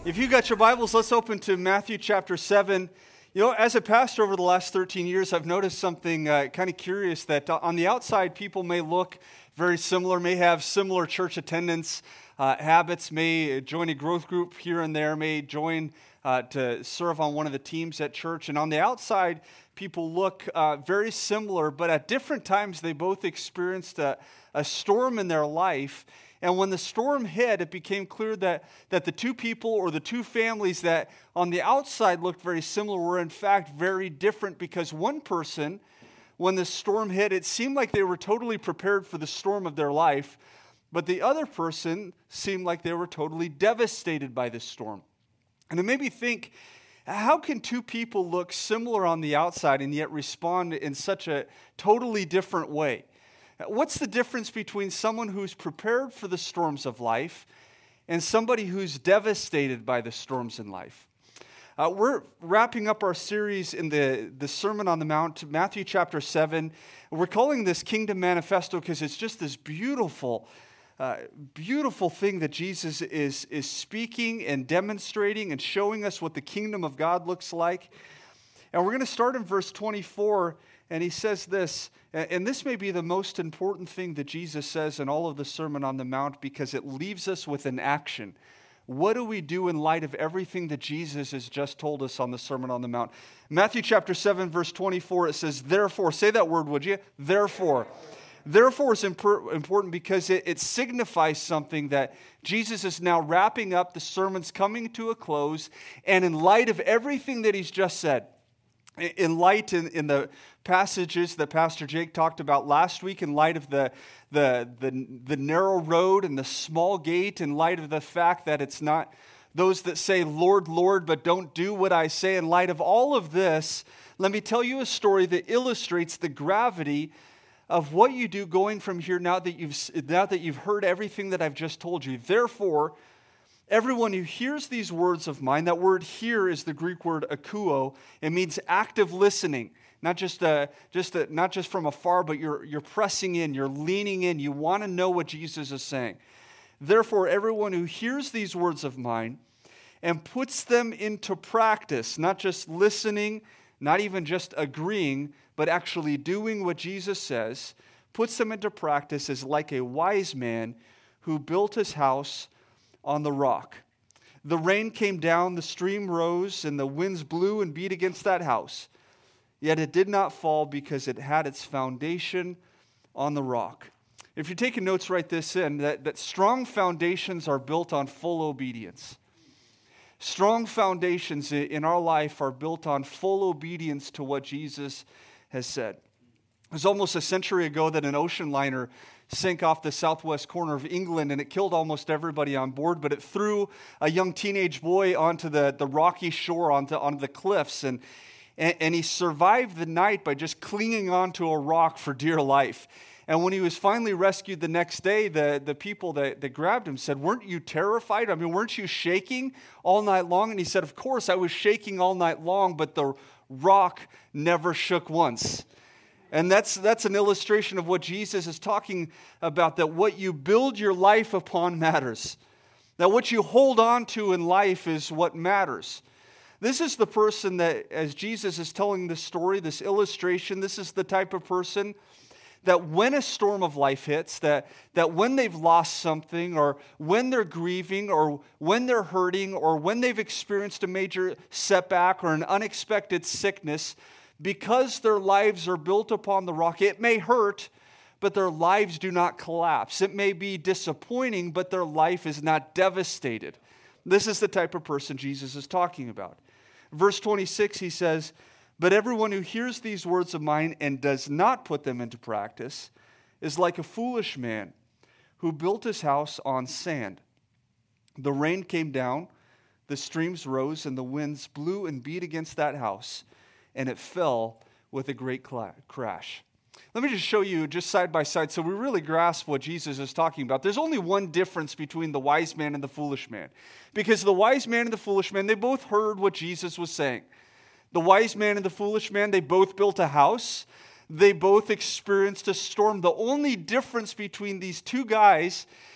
If you got your Bibles, let's open to Matthew chapter 7. You know, as a pastor over the last 13 years, I've noticed something kind of curious that on the outside, people may look very similar, may have similar church attendance habits, may join a growth group here and there, may join to serve on one of the teams at church. And on the outside, people look very similar, but at different times, they both experienced a storm in their life. And when the storm hit, it became clear that the two people or the two families that on the outside looked very similar were in fact very different, because one person, when the storm hit, it seemed like they were totally prepared for the storm of their life, but the other person seemed like they were totally devastated by this storm. And it made me think, how can two people look similar on the outside and yet respond in such a totally different way? What's the difference between someone who's prepared for the storms of life and somebody who's devastated by the storms in life? We're wrapping up our series in the Sermon on the Mount, Matthew chapter 7. We're calling this Kingdom Manifesto because it's just this beautiful thing that Jesus is speaking and demonstrating and showing us what the kingdom of God looks like. And we're going to start in verse 24, and he says this, and this may be the most important thing that Jesus says in all of the Sermon on the Mount, because it leaves us with an action. What do we do in light of everything that Jesus has just told us on the Sermon on the Mount? Matthew chapter 7, verse 24, it says, therefore, say that word, would you? Therefore. Therefore is important because it signifies something that Jesus is now wrapping up, the sermon's coming to a close, and in light of everything that he's just said, in light in the passages that Pastor Jake talked about last week, in light of the narrow road and the small gate, in light of the fact that it's not those that say, Lord, Lord, but don't do what I say, in light of all of this, let me tell you a story that illustrates the gravity of what you do going from here now that you've heard everything that I've just told you. Therefore, everyone who hears these words of mine, that word "hear" is the Greek word akuo. It means active listening, not just from afar, but you're pressing in, you're leaning in. You want to know what Jesus is saying. Therefore, everyone who hears these words of mine and puts them into practice, not just listening, not even just agreeing, but actually doing what Jesus says, puts them into practice, is like a wise man who built his house on the rock. The rain came down, the stream rose, and the winds blew and beat against that house. Yet it did not fall because it had its foundation on the rock. If you're taking notes, write this in, that strong foundations are built on full obedience. Strong foundations in our life are built on full obedience to what Jesus has said. It was almost a century ago that an ocean liner sank off the southwest corner of England, and it killed almost everybody on board, but it threw a young teenage boy onto the rocky shore, onto the cliffs, and he survived the night by just clinging onto a rock for dear life. And when he was finally rescued the next day, the people that grabbed him said, "Weren't you terrified? I mean, weren't you shaking all night long?" And he said, "Of course, I was shaking all night long, but the rock never shook once." And that's an illustration of what Jesus is talking about, that what you build your life upon matters. That what you hold on to in life is what matters. This is the person that, as Jesus is telling this story, this illustration, this is the type of person that when a storm of life hits, that when they've lost something, or when they're grieving, or when they're hurting, or when they've experienced a major setback or an unexpected sickness, because their lives are built upon the rock, it may hurt, but their lives do not collapse. It may be disappointing, but their life is not devastated. This is the type of person Jesus is talking about. Verse 26, he says, "But everyone who hears these words of mine and does not put them into practice is like a foolish man who built his house on sand. The rain came down, the streams rose, and the winds blew and beat against that house, and it fell with a great crash." Let me just show you just side by side so we really grasp what Jesus is talking about. There's only one difference between the wise man and the foolish man. Because the wise man and the foolish man, they both heard what Jesus was saying. The wise man and the foolish man, they both built a house. They both experienced a storm. The only difference between these two guys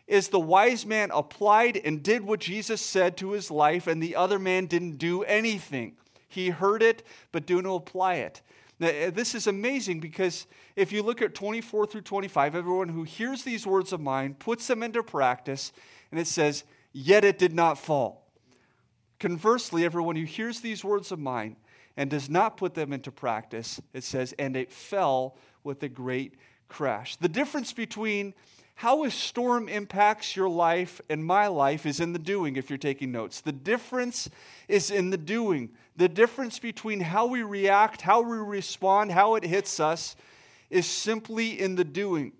is the wise man applied and did what Jesus said to his life, and the other man didn't do anything. He heard it, but didn't apply it. Now, this is amazing because if you look at 24 through 25, everyone who hears these words of mine puts them into practice, and it says, yet it did not fall. Conversely, everyone who hears these words of mine and does not put them into practice, it says, and it fell with a great crash. The difference between how a storm impacts your life and my life is in the doing, if you're taking notes. The difference is in the doing. The difference between how we react, how we respond, how it hits us is simply in the doing.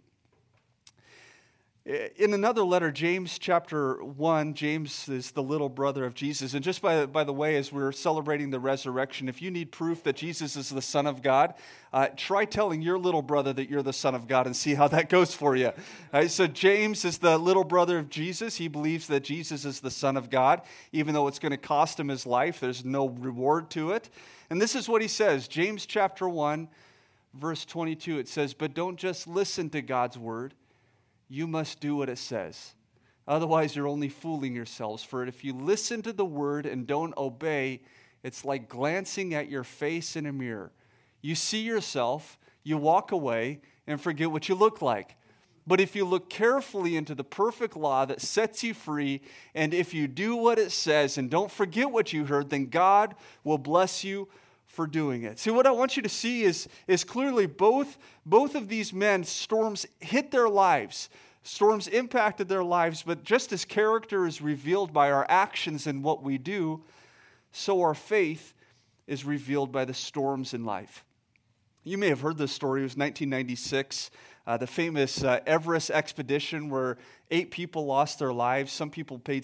In another letter, James chapter 1, James is the little brother of Jesus. And just by the way, as we're celebrating the resurrection, if you need proof that Jesus is the Son of God, try telling your little brother that you're the Son of God and see how that goes for you. So James is the little brother of Jesus. He believes that Jesus is the Son of God, even though it's going to cost him his life. There's no reward to it. And this is what he says, James chapter 1, verse 22. It says, but don't just listen to God's word. You must do what it says. Otherwise, you're only fooling yourselves. For if you listen to the word and don't obey, it's like glancing at your face in a mirror. You see yourself, you walk away, and forget what you look like. But if you look carefully into the perfect law that sets you free, and if you do what it says and don't forget what you heard, then God will bless you for doing it. See, what I want you to see is clearly both of these men, storms hit their lives. Storms impacted their lives, but just as character is revealed by our actions and what we do, so our faith is revealed by the storms in life. You may have heard this story. It was 1996, the famous Everest expedition where 8 people lost their lives. Some people paid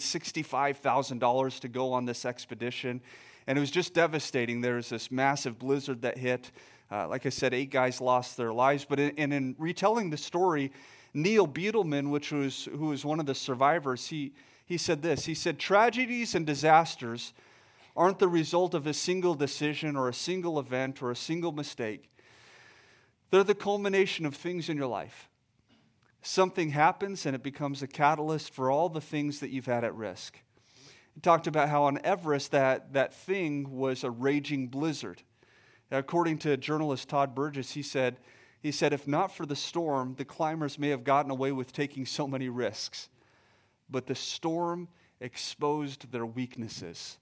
$65,000 to go on this expedition. And it was just devastating. There was this massive blizzard that hit. Like I said, 8 guys lost their lives. But in retelling the story, Neil Beetleman, who was one of the survivors, he said this. He said, tragedies and disasters aren't the result of a single decision or a single event or a single mistake. They're the culmination of things in your life. Something happens and it becomes a catalyst for all the things that you've had at risk. He talked about how on Everest that thing was a raging blizzard. According to journalist Todd Burgess, he said, if not for the storm, the climbers may have gotten away with taking so many risks. But the storm exposed their weaknesses.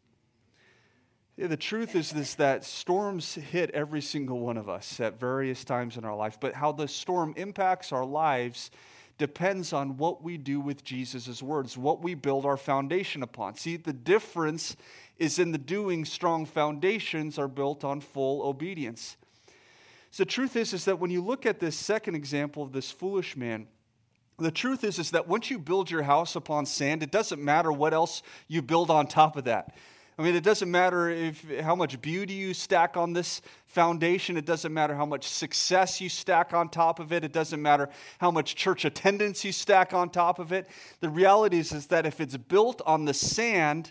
The truth is that storms hit every single one of us at various times in our life. But how the storm impacts our lives depends on what we do with Jesus' words, what we build our foundation upon. See, the difference is in the doing. Strong foundations are built on full obedience. So the truth is that when you look at this second example of this foolish man, the truth is that once you build your house upon sand, it doesn't matter what else you build on top of that. I mean, it doesn't matter how much beauty you stack on this foundation. It doesn't matter how much success you stack on top of it. It doesn't matter how much church attendance you stack on top of it. The reality is that if it's built on the sand,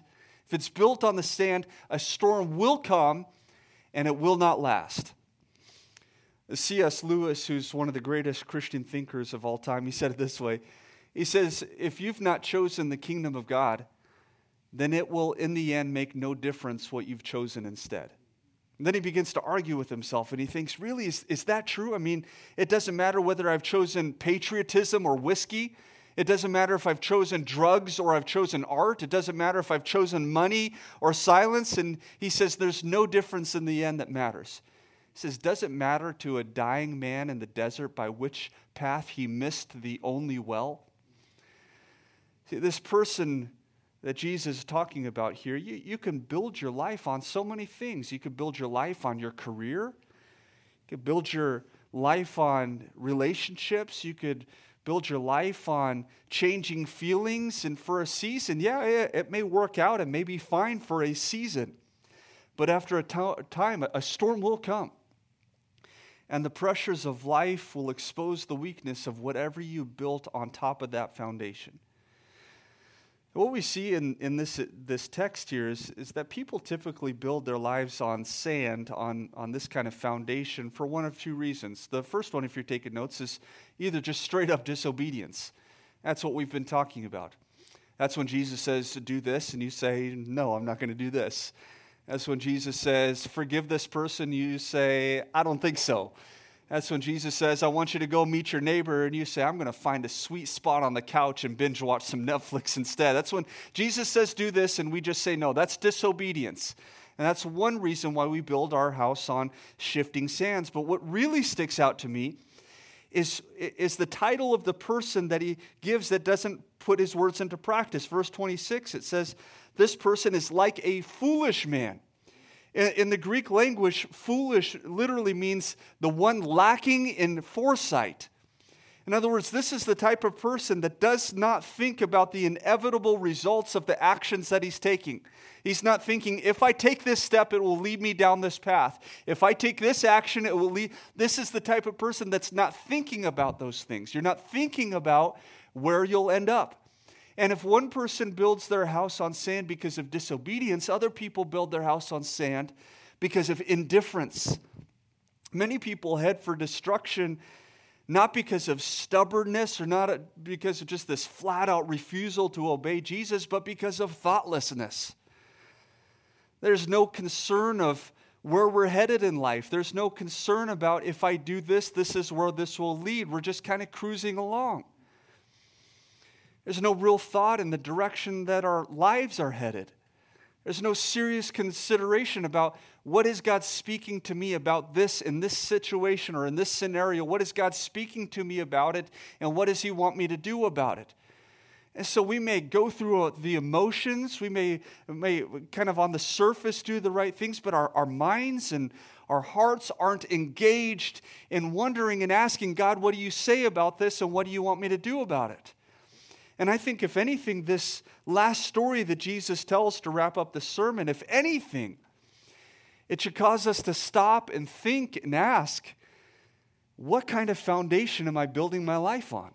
a storm will come and it will not last. C.S. Lewis, who's one of the greatest Christian thinkers of all time, he said it this way. He says, if you've not chosen the kingdom of God, then it will in the end make no difference what you've chosen instead. And then he begins to argue with himself and he thinks, really, is that true? I mean, it doesn't matter whether I've chosen patriotism or whiskey. It doesn't matter if I've chosen drugs or I've chosen art. It doesn't matter if I've chosen money or silence. And he says there's no difference in the end that matters. He says, does it matter to a dying man in the desert by which path he missed the only well? See, this person that Jesus is talking about here, you can build your life on so many things. You could build your life on your career. You could build your life on relationships. You could build your life on changing feelings. And for a season, it may work out and may be fine for a season. But after a time, a storm will come. And the pressures of life will expose the weakness of whatever you built on top of that foundation. What we see in this text here is that people typically build their lives on sand, on this kind of foundation, for one of two reasons. The first one, if you're taking notes, is either just straight up disobedience. That's what we've been talking about. That's when Jesus says to do this, and you say, no, I'm not going to do this. That's when Jesus says, forgive this person, you say, I don't think so. That's when Jesus says, I want you to go meet your neighbor, and you say, I'm going to find a sweet spot on the couch and binge watch some Netflix instead. That's when Jesus says do this, and we just say no. That's disobedience. And that's one reason why we build our house on shifting sands. But what really sticks out to me is the title of the person that he gives that doesn't put his words into practice. Verse 26, it says, this person is like a foolish man. In the Greek language, foolish literally means the one lacking in foresight. In other words, this is the type of person that does not think about the inevitable results of the actions that he's taking. He's not thinking, if I take this step, it will lead me down this path. If I take this action, it will lead. This is the type of person that's not thinking about those things. You're not thinking about where you'll end up. And if one person builds their house on sand because of disobedience, other people build their house on sand because of indifference. Many people head for destruction not because of stubbornness or not because of just this flat-out refusal to obey Jesus, but because of thoughtlessness. There's no concern of where we're headed in life. There's no concern about if I do this, this is where this will lead. We're just kind of cruising along. There's no real thought in the direction that our lives are headed. There's no serious consideration about what is God speaking to me about this in this situation or in this scenario. What is God speaking to me about it, and what does He want me to do about it? And so we may go through the emotions. We may kind of on the surface do the right things, but our minds and our hearts aren't engaged in wondering and asking, God, what do you say about this, and what do you want me to do about it? And I think, if anything, this last story that Jesus tells to wrap up the sermon, if anything, it should cause us to stop and think and ask, what kind of foundation am I building my life on?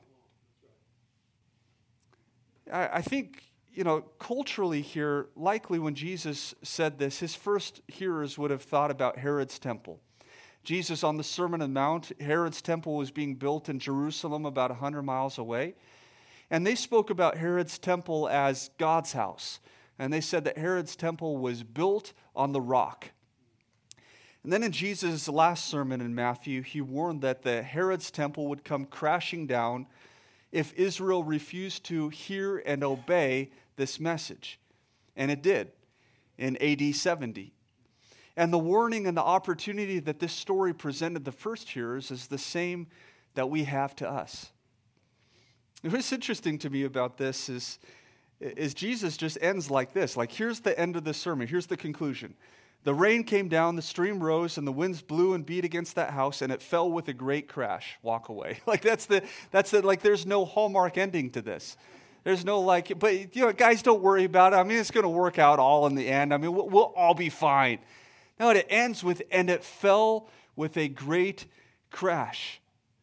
I think, culturally here, likely when Jesus said this, his first hearers would have thought about Herod's temple. Jesus, on the Sermon on the Mount, Herod's temple was being built in Jerusalem about 100 miles away. And they spoke about Herod's temple as God's house. And they said that Herod's temple was built on the rock. And then in Jesus' last sermon in Matthew, he warned that the Herod's temple would come crashing down if Israel refused to hear and obey this message. And it did in AD 70. And the warning and the opportunity that this story presented the first hearers is the same that we have to us. What's interesting to me about this is Jesus just ends like this. Like, here's the end of the sermon. Here's the conclusion. The rain came down, the stream rose, and the winds blew and beat against that house, and it fell with a great crash. Walk away. Like, that's the like, there's no Hallmark ending to this. There's no but guys, don't worry about it. I mean, it's going to work out all in the end. I mean, we'll all be fine. No, it ends with, and it fell with a great crash.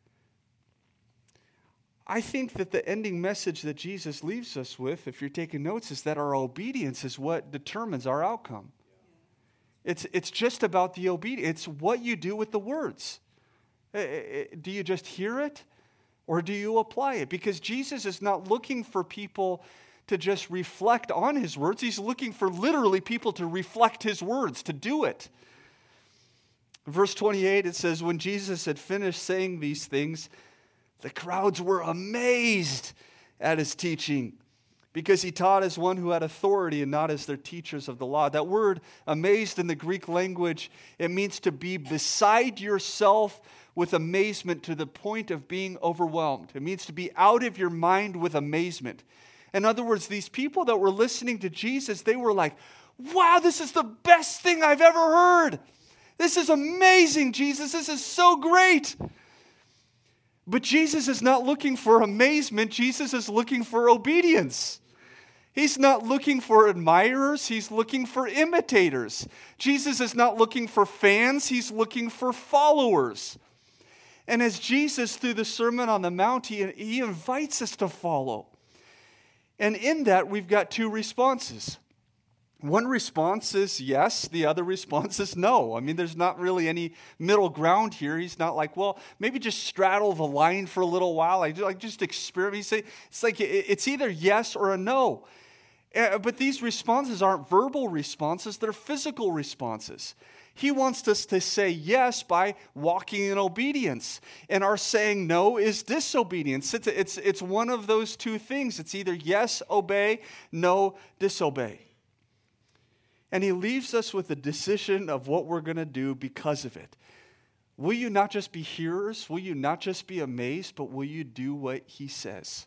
I think that the ending message that Jesus leaves us with, if you're taking notes, is that our obedience is what determines our outcome. It's just about the obedience. It's what you do with the words. Do you just hear it, or do you apply it? Because Jesus is not looking for people to just reflect on His words. He's looking for literally people to reflect His words, to do it. Verse 28, it says, when Jesus had finished saying these things, the crowds were amazed at His teaching, because He taught as one who had authority and not as their teachers of the law. That word amazed in the Greek language, it means to be beside yourself with amazement to the point of being overwhelmed. It means to be out of your mind with amazement. In other words, these people that were listening to Jesus, they were like, wow, this is the best thing I've ever heard. This is amazing, Jesus. This is so great. But Jesus is not looking for amazement. Jesus is looking for obedience. He's not looking for admirers. He's looking for imitators. Jesus is not looking for fans. He's looking for followers. And as Jesus, through the Sermon on the Mount, he invites us to follow. And in that, we've got two responses. One response is yes, the other response is no. I mean, there's not really any middle ground here. He's not like, well, maybe just straddle the line for a little while. Just experiment. It's like it's either yes or a no. But these responses aren't verbal responses, they're physical responses. He wants us to say yes by walking in obedience. And our saying no is disobedience. It's one of those two things. It's either yes, obey, no, disobey. And he leaves us with a decision of what we're going to do because of it. Will you not just be hearers? Will you not just be amazed? But will you do what he says?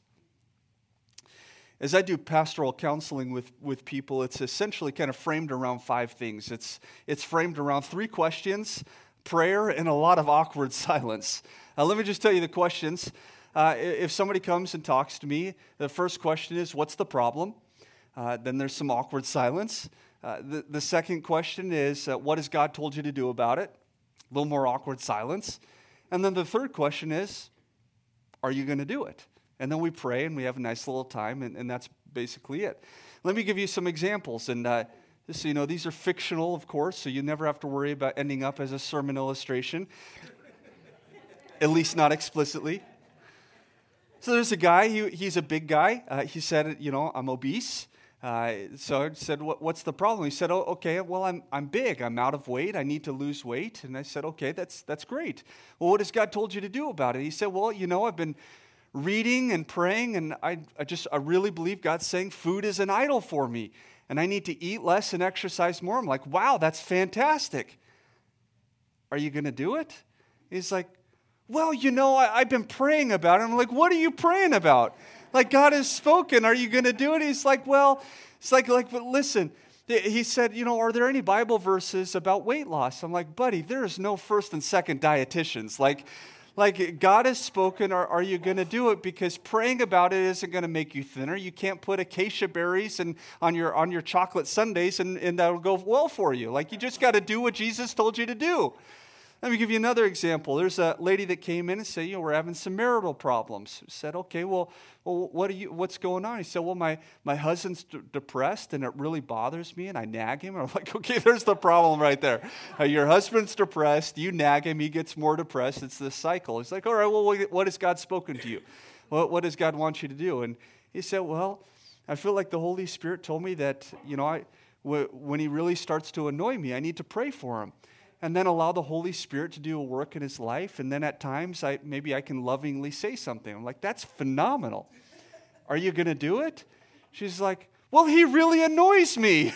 As I do pastoral counseling with people, it's essentially kind of framed around 5 things. It's framed around 3 questions, prayer, and a lot of awkward silence. Let me just tell you the questions. If somebody comes and talks to me, the first question is, what's the problem? Then there's some awkward silence. The second question is, what has God told you to do about it? A little more awkward silence. And then the third question is, are you going to do it? And then we pray and we have a nice little time, and that's basically it. Let me give you some examples. And just so you know, these are fictional, of course, so you never have to worry about ending up as a sermon illustration, at least not explicitly. So there's a guy, he's a big guy. He said, I'm obese. So I said, what's the problem? He said, okay, well, I'm big. I'm out of weight. I need to lose weight. And I said, okay, that's great. Well, what has God told you to do about it? He said, well, I've been reading and praying, and I really believe God's saying food is an idol for me, and I need to eat less and exercise more. I'm like, wow, that's fantastic. Are you going to do it? He's like, well, I've been praying about it. I'm like, what are you praying about? Like, God has spoken. Are you going to do it? He's like, well, it's like, but listen. He said, are there any Bible verses about weight loss? I'm like, buddy, there is no first and second dietitians. Like God has spoken. Are you going to do it? Because praying about it isn't going to make you thinner. You can't put acacia berries on your chocolate sundaes and that'll go well for you. Like, you just got to do what Jesus told you to do. Let me give you another example. There's a lady that came in and said, we're having some marital problems. I said, okay, well, what's going on? He said, well, my husband's depressed and it really bothers me and I nag him. I'm like, okay, there's the problem right there. Your husband's depressed, you nag him, he gets more depressed. It's this cycle. He's like, all right, well, what has God spoken to you? What does God want you to do? And he said, well, I feel like the Holy Spirit told me that, when he really starts to annoy me, I need to pray for him. And then allow the Holy Spirit to do a work in his life. And then at times, maybe I can lovingly say something. I'm like, that's phenomenal. Are you going to do it? She's like, well, he really annoys me.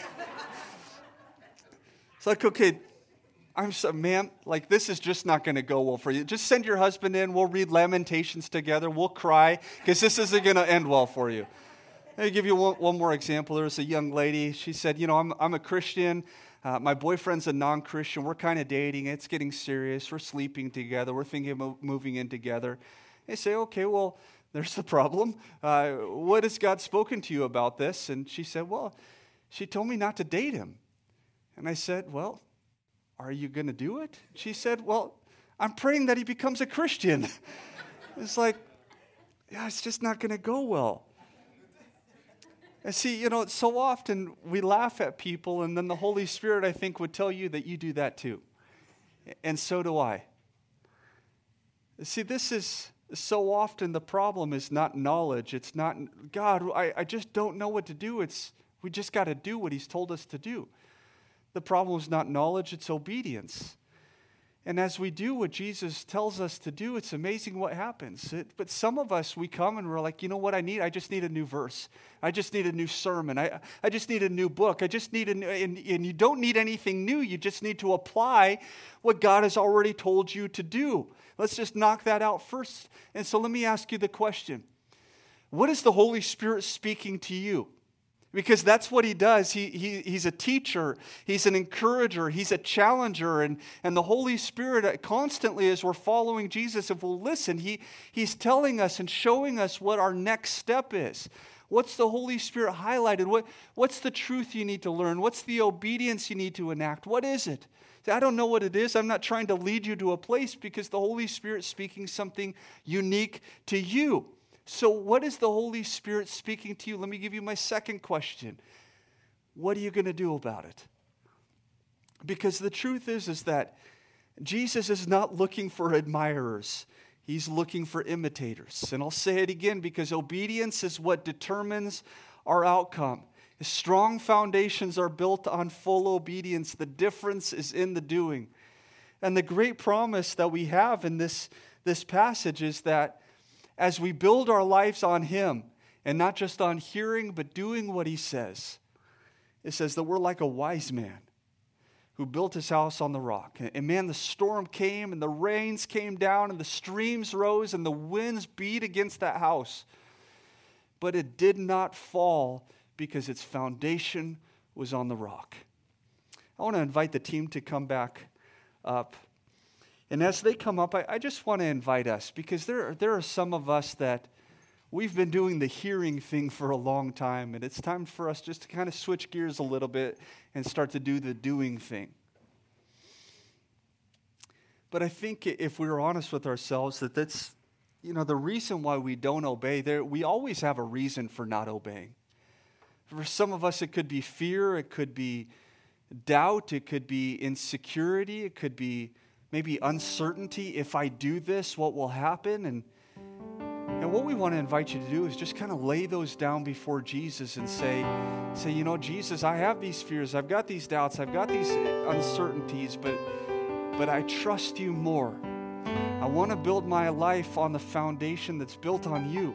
It's like, okay, ma'am, like, this is just not going to go well for you. Just send your husband in. We'll read Lamentations together. We'll cry, because this isn't going to end well for you. Let me give you one more example. There was a young lady. She said, I'm a Christian. My boyfriend's a non-Christian. We're kind of dating. It's getting serious. We're sleeping together. We're thinking of moving in together. They say, okay, well, there's the problem. What has God spoken to you about this? And she said, well, she told me not to date him. And I said, well, are you going to do it? She said, well, I'm praying that he becomes a Christian. It's like, yeah, it's just not going to go well. And see, so often we laugh at people, and then the Holy Spirit, I think, would tell you that you do that too. And so do I. See, this is so often the problem is not knowledge. It's not, God, I just don't know what to do. We just got to do what he's told us to do. The problem is not knowledge, it's obedience. And as we do what Jesus tells us to do, it's amazing what happens. But some of us, we come and we're like, you know what I need? I just need a new verse. I just need a new sermon. I just need a new book. I just need and you don't need anything new. You just need to apply what God has already told you to do. Let's just knock that out first. And so let me ask you the question. What is the Holy Spirit speaking to you? Because that's what he does. He's a teacher. He's an encourager. He's a challenger. And the Holy Spirit constantly, as we're following Jesus, if we'll listen, he's telling us and showing us what our next step is. What's the Holy Spirit highlighted? What's the truth you need to learn? What's the obedience you need to enact? What is it? I don't know what it is. I'm not trying to lead you to a place because the Holy Spirit's speaking something unique to you. So what is the Holy Spirit speaking to you? Let me give you my second question. what are you going to do about it? Because the truth is that Jesus is not looking for admirers. He's looking for imitators. And I'll say it again, because obedience is what determines our outcome. Strong foundations are built on full obedience. The difference is in the doing. And the great promise that we have in this passage is that as we build our lives on Him, and not just on hearing, but doing what He says, it says that we're like a wise man who built his house on the rock. And man, the storm came, and the rains came down, and the streams rose, and the winds beat against that house. But it did not fall because its foundation was on the rock. I want to invite the team to come back up. And as they come up, I just want to invite us, because there are some of us that we've been doing the hearing thing for a long time, and it's time for us just to kind of switch gears a little bit and start to do the doing thing. But I think if we were honest with ourselves, that's, the reason why we don't obey, we always have a reason for not obeying. For some of us, it could be fear, it could be doubt, it could be insecurity, it could be maybe uncertainty. If I do this, what will happen? And what we want to invite you to do is just kind of lay those down before Jesus and say, Jesus, I have these fears, I've got these doubts, I've got these uncertainties, but I trust you more. I want to build my life on the foundation that's built on you.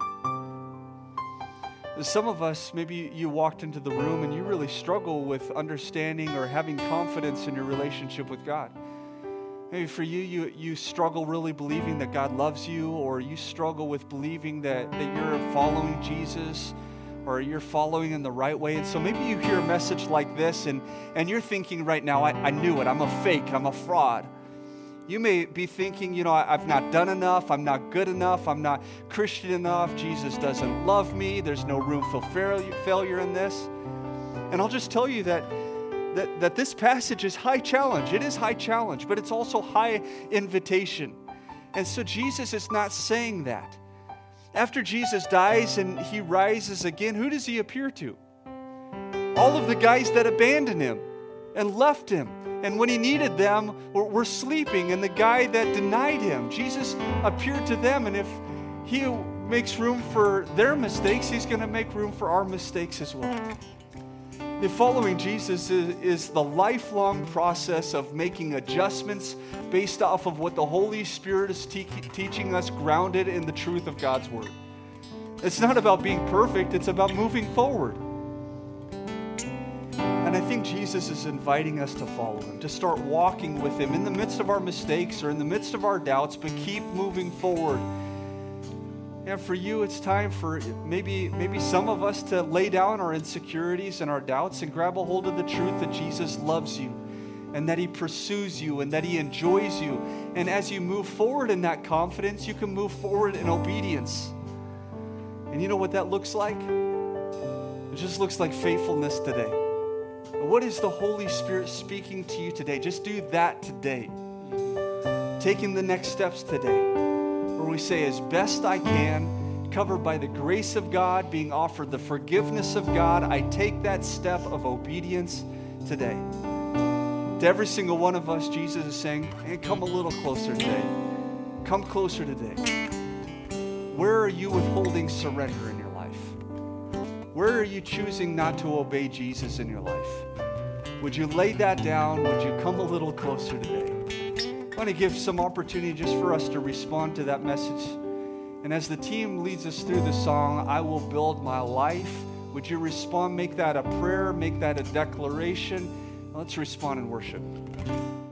Some of us, maybe you walked into the room and you really struggle with understanding or having confidence in your relationship with God. Maybe for you struggle really believing that God loves you, or you struggle with believing that you're following Jesus, or you're following in the right way. And so maybe you hear a message like this and you're thinking right now, I knew it, I'm a fake, I'm a fraud. You may be thinking, I've not done enough, I'm not good enough, I'm not Christian enough, Jesus doesn't love me, there's no room for failure in this. And I'll just tell you that this passage is high challenge. It is high challenge, but it's also high invitation. And so Jesus is not saying that. After Jesus dies and He rises again, who does He appear to? All of the guys that abandoned Him and left Him. And when He needed them, were sleeping. And the guy that denied Him, Jesus appeared to them. And if He makes room for their mistakes, He's going to make room for our mistakes as well. The following Jesus is the lifelong process of making adjustments based off of what the Holy Spirit is teaching us, grounded in the truth of God's Word. It's not about being perfect, it's about moving forward. And I think Jesus is inviting us to follow Him, to start walking with Him in the midst of our mistakes or in the midst of our doubts, but keep moving forward. And for you, it's time for maybe some of us to lay down our insecurities and our doubts and grab a hold of the truth that Jesus loves you and that He pursues you and that He enjoys you. And as you move forward in that confidence, you can move forward in obedience. And you know what that looks like? It just looks like faithfulness today. What is the Holy Spirit speaking to you today? Just do that today. Taking the next steps today, where we say, as best I can, covered by the grace of God, being offered the forgiveness of God, I take that step of obedience today. To every single one of us, Jesus is saying, hey, come a little closer today. Come closer today. Where are you withholding surrender in your life? Where are you choosing not to obey Jesus in your life? Would you lay that down? Would you come a little closer today? I want to give some opportunity just for us to respond to that message. And as the team leads us through the song, I will build my life, would you respond, make that a prayer, make that a declaration? Let's respond in worship.